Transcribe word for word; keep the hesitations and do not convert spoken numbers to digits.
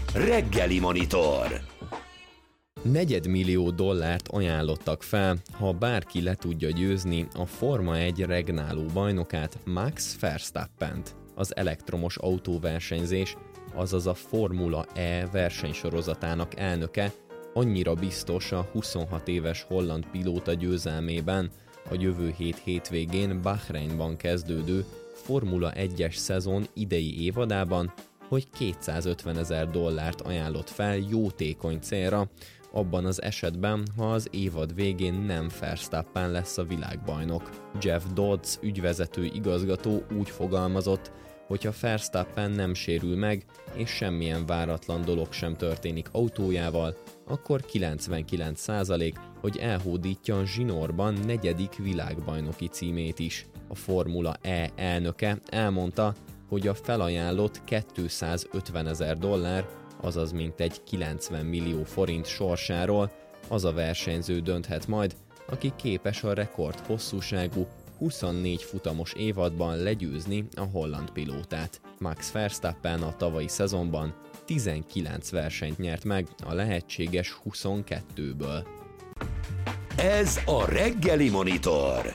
Reggeli Monitor. Negyedmillió dollárt ajánlottak fel, ha bárki le tudja győzni a Forma egy regnáló bajnokát, Max Verstappent. Az elektromos autóversenyzés, azaz a Formula E versenysorozatának elnöke annyira biztos a huszonhat éves holland pilóta győzelmében a jövő hét hétvégén Bahreinban kezdődő Formula egyes szezon idei évadában, hogy kétszázötvenezer dollárt ajánlott fel jótékony célra, abban az esetben, ha az évad végén nem Verstappen lesz a világbajnok. Jeff Dodds ügyvezető igazgató úgy fogalmazott, hogy ha Verstappen nem sérül meg, és semmilyen váratlan dolog sem történik autójával, akkor kilencvenkilenc százalék, hogy elhódítja zsinórban negyedik világbajnoki címét is. A Formula E elnöke elmondta, hogy a felajánlott kétszázötvenezer dollár, azaz mintegy kilencven millió forint sorsáról az a versenyző dönthet majd, aki képes a rekord hosszúságú huszonnégy futamos évadban legyőzni a holland pilótát. Max Verstappen a tavalyi szezonban tizenkilenc versenyt nyert meg a lehetséges huszonkettőből. Ez a Reggeli Monitor.